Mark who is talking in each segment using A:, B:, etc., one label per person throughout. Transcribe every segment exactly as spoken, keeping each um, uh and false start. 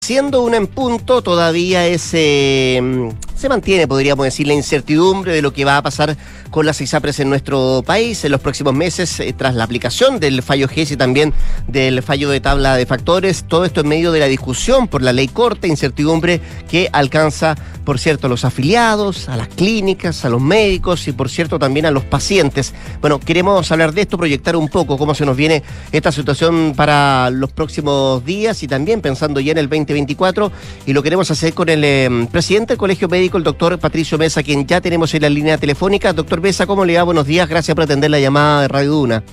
A: Siendo una en punto, todavía es, eh, se mantiene, podríamos decir, la incertidumbre de lo que va a pasar con las ISAPRES en nuestro país en los próximos meses, eh, tras la aplicación del fallo G E S y también del fallo de tabla de factores. Todo esto en medio de la discusión por la ley corta, incertidumbre que alcanza, por cierto, a los afiliados, a las clínicas, a los médicos y, por cierto, también a los pacientes. Bueno, queremos hablar de esto, proyectar un poco cómo se nos viene esta situación para los próximos días y también pensando ya en el veinte veinticuatro, y lo queremos hacer con el eh, presidente del Colegio Médico, el doctor Patricio Mesa, quien ya tenemos en la línea telefónica. Doctor Mesa, ¿cómo le va? Buenos días, gracias por atender la llamada de Radio Duna.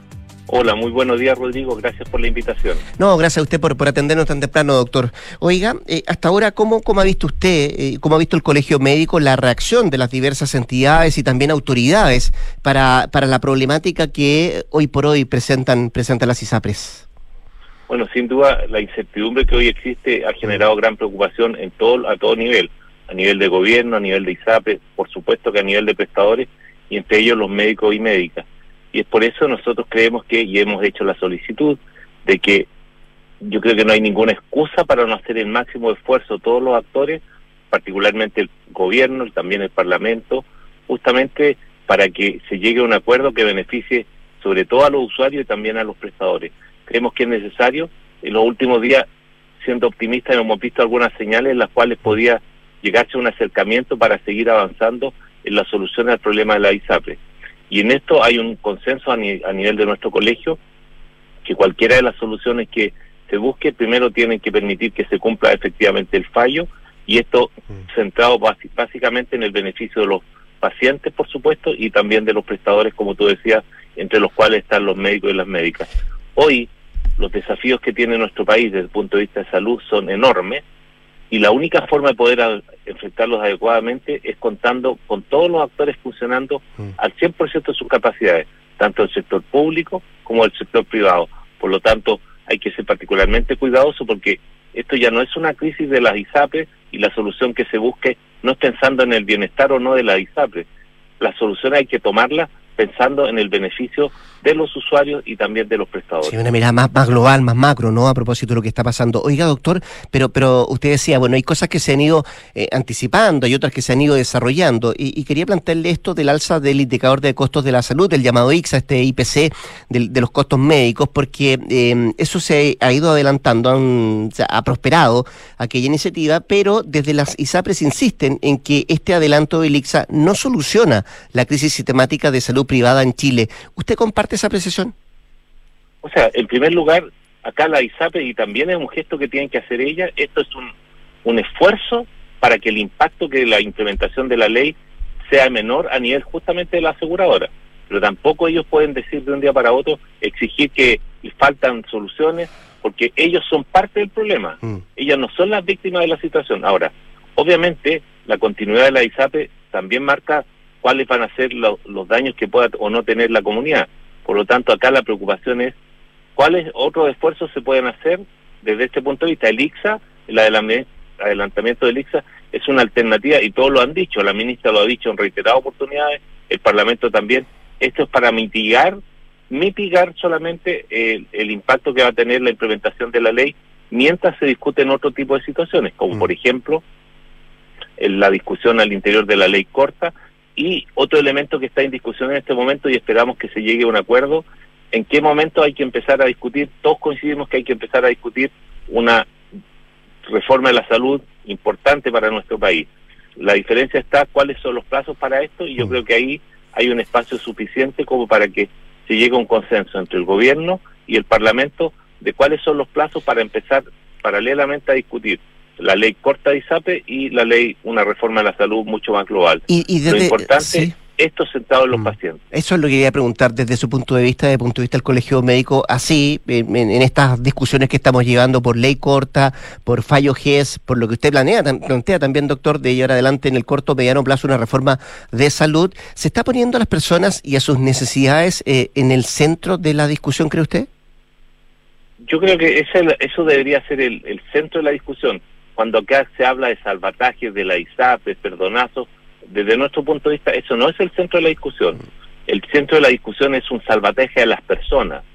B: Hola, muy buenos días, Rodrigo, gracias por la invitación.
A: No, gracias a usted por, por atendernos tan temprano, doctor. Oiga, eh, hasta ahora, ¿cómo, cómo ha visto usted, eh, cómo ha visto el Colegio Médico la reacción de las diversas entidades y también autoridades para, para la problemática que hoy por hoy presentan, presentan las ISAPRES?
B: Bueno, sin duda, la incertidumbre que hoy existe ha generado gran preocupación en todo, a todo nivel, a nivel de gobierno, a nivel de ISAPRES, por supuesto que a nivel de prestadores, y entre ellos los médicos y médicas. Y es por eso nosotros creemos que, y hemos hecho la solicitud, de que yo creo que no hay ninguna excusa para no hacer el máximo esfuerzo todos los actores, particularmente el gobierno, también el Parlamento, justamente para que se llegue a un acuerdo que beneficie sobre todo a los usuarios y también a los prestadores. Creemos que es necesario. En los últimos días, siendo optimistas, hemos visto algunas señales en las cuales podía llegarse a un acercamiento para seguir avanzando en la solución al problema de la ISAPRES. Y en esto hay un consenso a, ni a nivel de nuestro colegio, que cualquiera de las soluciones que se busque, primero tienen que permitir que se cumpla efectivamente el fallo, y esto centrado básicamente en el beneficio de los pacientes, por supuesto, y también de los prestadores, como tú decías, entre los cuales están los médicos y las médicas. Hoy, los desafíos que tiene nuestro país desde el punto de vista de salud son enormes, y la única forma de poder a, enfrentarlos adecuadamente es contando con todos los actores funcionando mm. al cien por ciento de sus capacidades, tanto el sector público como el sector privado. Por lo tanto, hay que ser particularmente cuidadoso, porque esto ya no es una crisis de las ISAPRES, y la solución que se busque no es pensando en el bienestar o no de las ISAPRES. La solución hay que tomarla pensando en el beneficio de los usuarios y también de los prestadores.
A: Sí, una mirada más, más global, más macro, ¿no? A propósito de lo que está pasando. Oiga, doctor, pero pero usted decía, bueno, hay cosas que se han ido eh, anticipando, hay otras que se han ido desarrollando, y, y quería plantearle esto del alza del indicador de costos de la salud, del llamado I C S A, este I P C, de, de los costos médicos, porque eh, eso se ha ido adelantando, han, o sea, ha prosperado aquella iniciativa, pero desde las ISAPRES insisten en que este adelanto del I C S A no soluciona la crisis sistemática de salud privada en Chile. ¿Usted comparte esa apreciación?
B: O sea, en primer lugar, acá la ISAPRES, y también es un gesto que tienen que hacer ellas, esto es un, un esfuerzo para que el impacto que la implementación de la ley sea menor a nivel justamente de la aseguradora. Pero tampoco ellos pueden decir de un día para otro, exigir que faltan soluciones, porque ellos son parte del problema. Mm. Ellas no son las víctimas de la situación. Ahora, obviamente, la continuidad de la ISAPRES también marca cuáles van a ser lo, los daños que pueda o no tener la comunidad. Por lo tanto, acá la preocupación es cuáles otros esfuerzos se pueden hacer desde este punto de vista. El I C S A, el adelantamiento del I C S A es una alternativa, y todos lo han dicho, la ministra lo ha dicho en reiteradas oportunidades, el Parlamento también. Esto es para mitigar, mitigar solamente el, el impacto que va a tener la implementación de la ley mientras se discuten otro tipo de situaciones, como mm. por ejemplo en la discusión al interior de la ley corta. Y otro elemento que está en discusión en este momento, y esperamos que se llegue a un acuerdo, en qué momento hay que empezar a discutir, todos coincidimos que hay que empezar a discutir una reforma de la salud importante para nuestro país. La diferencia está cuáles son los plazos para esto, y yo creo que ahí hay un espacio suficiente como para que se llegue a un consenso entre el gobierno y el Parlamento de cuáles son los plazos para empezar paralelamente a discutir la ley corta de ISAPRES y la ley, una reforma de la salud mucho más global.
A: Y, y desde,
B: lo importante
A: sí.
B: es esto centrado en los
A: mm.
B: pacientes.
A: Eso es lo que quería preguntar desde su punto de vista, desde el punto de vista del Colegio Médico, así, en, en estas discusiones que estamos llevando por ley corta, por fallo G E S, por lo que usted planea, plantea también, doctor, de llevar adelante en el corto, mediano plazo una reforma de salud, ¿se está poniendo a las personas y a sus necesidades eh, en el centro de la discusión, cree usted?
B: Yo creo que ese, eso debería ser el, el centro de la discusión. Cuando acá se habla de salvatajes de la ISAPRES, perdonazos, desde nuestro punto de vista eso no es el centro de la discusión. El centro de la discusión es un salvataje a las personas.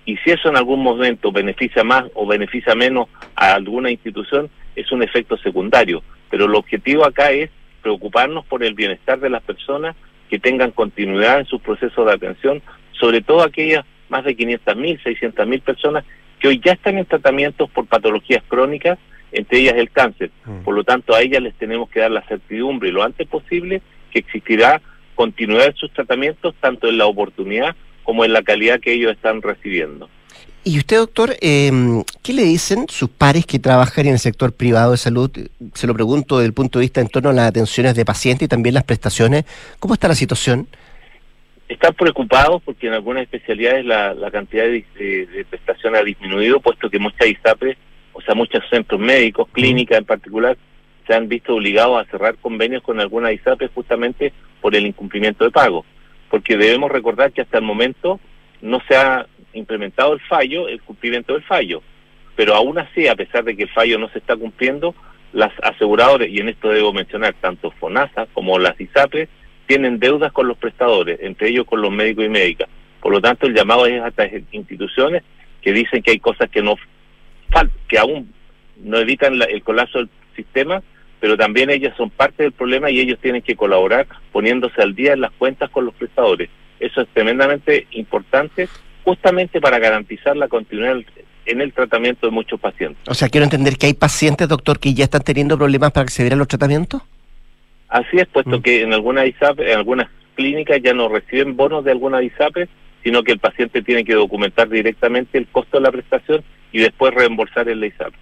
B: y si eso en algún momento beneficia más o beneficia menos a alguna institución, es un efecto secundario. Pero el objetivo acá es preocuparnos por el bienestar de las personas, que tengan continuidad en sus procesos de atención, sobre todo aquellas más de quinientas mil, seiscientas mil personas que hoy ya están en tratamientos por patologías crónicas, entre ellas el cáncer. Mm. Por lo tanto, a ellas les tenemos que dar la certidumbre lo antes posible que existirá continuidad en sus tratamientos, tanto en la oportunidad como en la calidad que ellos están recibiendo.
A: Y usted, doctor, eh, ¿qué le dicen sus pares que trabajan en el sector privado de salud? Se lo pregunto desde el punto de vista en torno a las atenciones de pacientes y también las prestaciones. ¿Cómo está la situación?
B: Están preocupados porque en algunas especialidades la, la cantidad de, de, de prestaciones ha disminuido, puesto que muchas ISAPRES, o sea, muchos centros médicos, clínicas en particular, se han visto obligados a cerrar convenios con algunas ISAPRES justamente por el incumplimiento de pago. Porque debemos recordar que hasta el momento no se ha implementado el fallo, el cumplimiento del fallo. Pero aún así, a pesar de que el fallo no se está cumpliendo, las aseguradoras, y en esto debo mencionar tanto FONASA como las ISAPRES, tienen deudas con los prestadores, entre ellos con los médicos y médicas. Por lo tanto, el llamado es a estas instituciones que dicen que hay cosas que no fal que aún no evitan la, el colapso del sistema, pero también ellas son parte del problema y ellos tienen que colaborar poniéndose al día en las cuentas con los prestadores. Eso es tremendamente importante, justamente para garantizar la continuidad en el tratamiento de muchos pacientes.
A: O sea, quiero entender que hay pacientes, doctor, que ya están teniendo problemas para acceder a los tratamientos.
B: Así es, puesto
A: mm.
B: que en algunas ISAPRES, en algunas clínicas ya no reciben bonos de algunas ISAPRES, sino que el paciente tiene que documentar directamente el costo de la prestación y después reembolsar en la ISAPRE.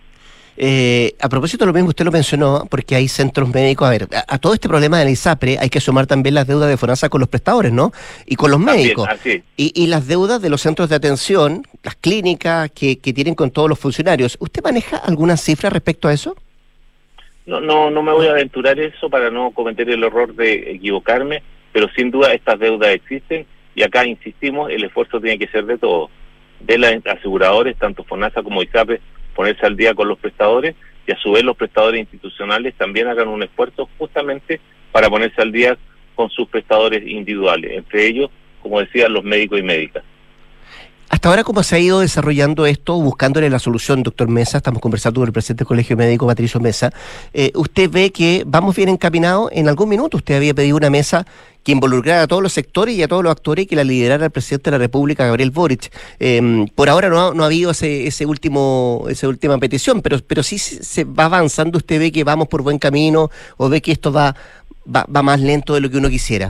A: Eh, a propósito de lo mismo, usted lo mencionó, porque hay centros médicos. A ver, a, a todo este problema de la ISAPRE hay que sumar también las deudas de FONASA con los prestadores, ¿no? Y con los médicos.
B: También, así.
A: Y, y las deudas de los centros de atención, las clínicas que, que tienen con todos los funcionarios. ¿Usted maneja alguna cifra respecto a eso?
B: No, no, no me voy a aventurar eso para no cometer el error de equivocarme, pero sin duda estas deudas existen y acá insistimos, el esfuerzo tiene que ser de todos, de los aseguradores, tanto FONASA como ISAPRE, ponerse al día con los prestadores y a su vez los prestadores institucionales también hagan un esfuerzo justamente para ponerse al día con sus prestadores individuales, entre ellos, como decía, los médicos y médicas.
A: Hasta ahora, ¿cómo se ha ido desarrollando esto, buscándole la solución, doctor Mesa? Estamos conversando con el presidente del Colegio Médico, Patricio Mesa. Eh, ¿Usted ve que vamos bien encaminados? En algún minuto usted había pedido una mesa que involucrara a todos los sectores y a todos los actores y que la liderara el presidente de la República, Gabriel Boric. Eh, por ahora no ha, no ha habido ese, ese último, esa última petición, pero, pero sí se va avanzando. ¿Usted ve que vamos por buen camino o ve que esto va, va, va más lento de lo que uno quisiera?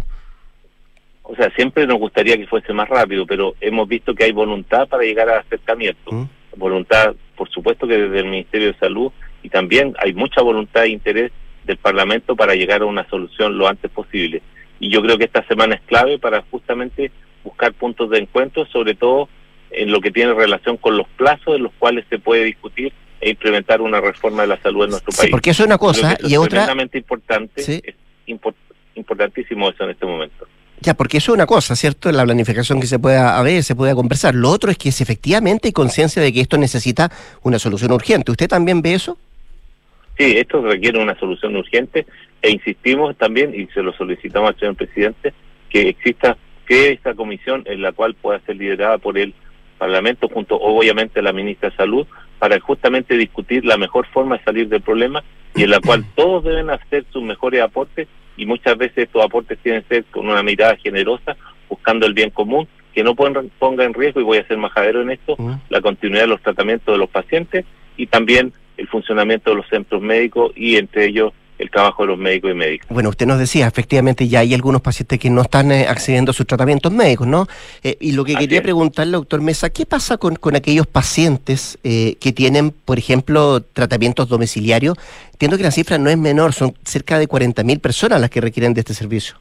B: O sea, siempre nos gustaría que fuese más rápido, pero hemos visto que hay voluntad para llegar a acercamiento. ¿Mm? Voluntad, por supuesto, que desde el Ministerio de Salud, y también hay mucha voluntad e interés del Parlamento para llegar a una solución lo antes posible. Y yo creo que esta semana es clave para justamente buscar puntos de encuentro, sobre todo en lo que tiene relación con los plazos en los cuales se puede discutir e implementar una reforma de la salud en nuestro
A: sí,
B: país.
A: Porque eso es una cosa y
B: es
A: otra...
B: Es tremendamente importante, ¿sí? Es import, importantísimo eso en este momento.
A: Ya, porque eso es una cosa, ¿cierto? La planificación que se pueda haber, se pueda conversar. Lo otro es que si efectivamente hay conciencia de que esto necesita una solución urgente. ¿Usted también ve eso?
B: Sí, esto requiere una solución urgente e insistimos también, y se lo solicitamos al señor presidente, que exista que esta comisión en la cual pueda ser liderada por el Parlamento, junto obviamente a la ministra de Salud, para justamente discutir la mejor forma de salir del problema y en la cual todos deben hacer sus mejores aportes y muchas veces estos aportes tienen que ser con una mirada generosa, buscando el bien común, que no ponga en riesgo, y voy a ser majadero en esto, uh-huh. la continuidad de los tratamientos de los pacientes y también el funcionamiento de los centros médicos y entre ellos el trabajo de los médicos y médicas.
A: Bueno, usted nos decía, efectivamente ya hay algunos pacientes que no están eh, accediendo a sus tratamientos médicos, ¿no? Eh, y lo que Así quería es. preguntarle, doctor Mesa, ¿qué pasa con, con aquellos pacientes eh, que tienen, por ejemplo, tratamientos domiciliarios? Entiendo que la cifra no es menor, son cerca de cuarenta mil personas las que requieren de este servicio.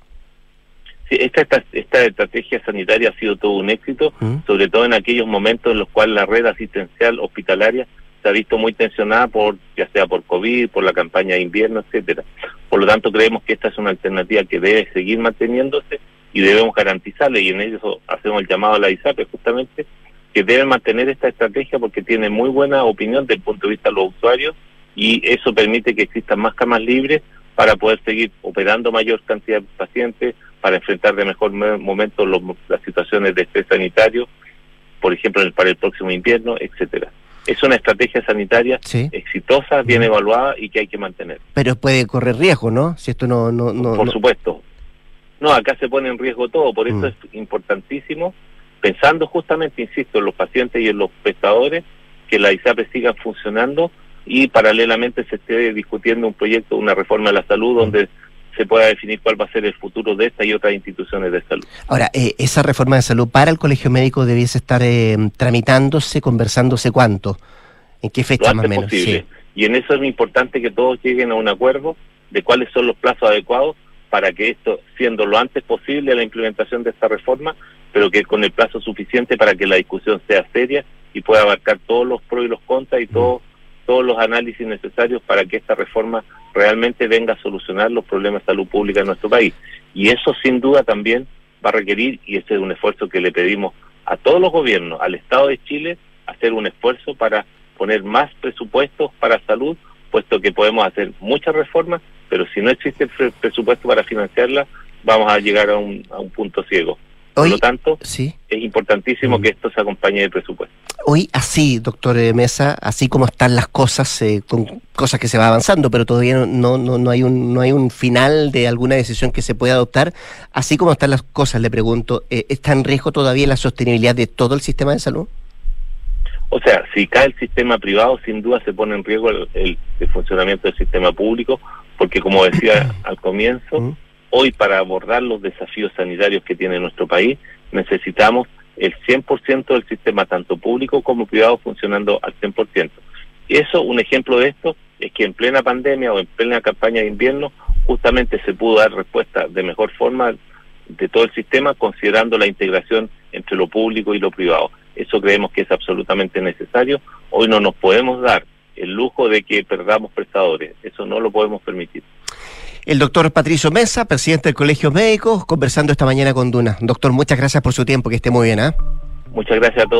B: Sí, esta, esta, esta estrategia sanitaria ha sido todo un éxito, ¿Mm? sobre todo en aquellos momentos en los cuales la red asistencial hospitalaria se ha visto muy tensionada, por ya sea por COVID, por la campaña de invierno, etcétera. Por lo tanto, creemos que esta es una alternativa que debe seguir manteniéndose y debemos garantizarle, y en eso hacemos el llamado a la ISAPRE justamente, que deben mantener esta estrategia porque tiene muy buena opinión desde el punto de vista de los usuarios y eso permite que existan más camas libres para poder seguir operando mayor cantidad de pacientes, para enfrentar de mejor momento los, las situaciones de estrés sanitario, por ejemplo, en el, para el próximo invierno, etcétera. Es una estrategia sanitaria sí. exitosa, bien uh-huh. evaluada y que hay que mantener.
A: Pero puede correr riesgo, ¿no? Si esto no... no, no
B: por
A: no...
B: supuesto. No, acá se pone en riesgo todo, por eso uh-huh. es importantísimo, pensando justamente, insisto, en los pacientes y en los prestadores, que la ISAPRES sigan funcionando y paralelamente se esté discutiendo un proyecto, una reforma de la salud, uh-huh. donde se pueda definir cuál va a ser el futuro de esta y otras instituciones de salud.
A: Ahora, eh, esa reforma de salud para el Colegio Médico debiese estar eh, tramitándose, conversándose ¿cuánto? ¿En qué fecha
B: lo
A: más o menos?
B: Posible.
A: Sí.
B: Y en eso es muy importante que todos lleguen a un acuerdo de cuáles son los plazos adecuados para que esto, siendo lo antes posible la implementación de esta reforma, pero que con el plazo suficiente para que la discusión sea seria y pueda abarcar todos los pros y los contras y todo, mm. todos los análisis necesarios para que esta reforma realmente venga a solucionar los problemas de salud pública en nuestro país. Y eso sin duda también va a requerir, y ese es un esfuerzo que le pedimos a todos los gobiernos, al Estado de Chile, hacer un esfuerzo para poner más presupuestos para salud, puesto que podemos hacer muchas reformas, pero si no existe pre- presupuesto para financiarlas, vamos a llegar a un, a un punto ciego. Por Hoy, lo tanto, sí. es importantísimo mm. que esto se acompañe de presupuesto.
A: Hoy así, doctor Mesa, así como están las cosas, eh, con cosas que se va avanzando, pero todavía no, no, no, hay un, no hay un final de alguna decisión que se pueda adoptar, así como están las cosas, le pregunto, eh, ¿está en riesgo todavía la sostenibilidad de todo el sistema de salud?
B: O sea, si cae el sistema privado, sin duda se pone en riesgo el, el, el funcionamiento del sistema público, porque como decía al comienzo, ¿Mm? hoy para abordar los desafíos sanitarios que tiene nuestro país, necesitamos el cien por ciento del sistema, tanto público como privado, funcionando al cien por ciento. Y eso, un ejemplo de esto, es que en plena pandemia o en plena campaña de invierno, justamente se pudo dar respuesta de mejor forma de todo el sistema, considerando la integración entre lo público y lo privado. Eso creemos que es absolutamente necesario. Hoy no nos podemos dar el lujo de que perdamos prestadores. Eso no lo podemos permitir.
A: El doctor Patricio Mesa, presidente del Colegio Médico, conversando esta mañana con Duna. Doctor, muchas gracias por su tiempo, que esté muy bien, ¿eh?
B: Muchas gracias a todos.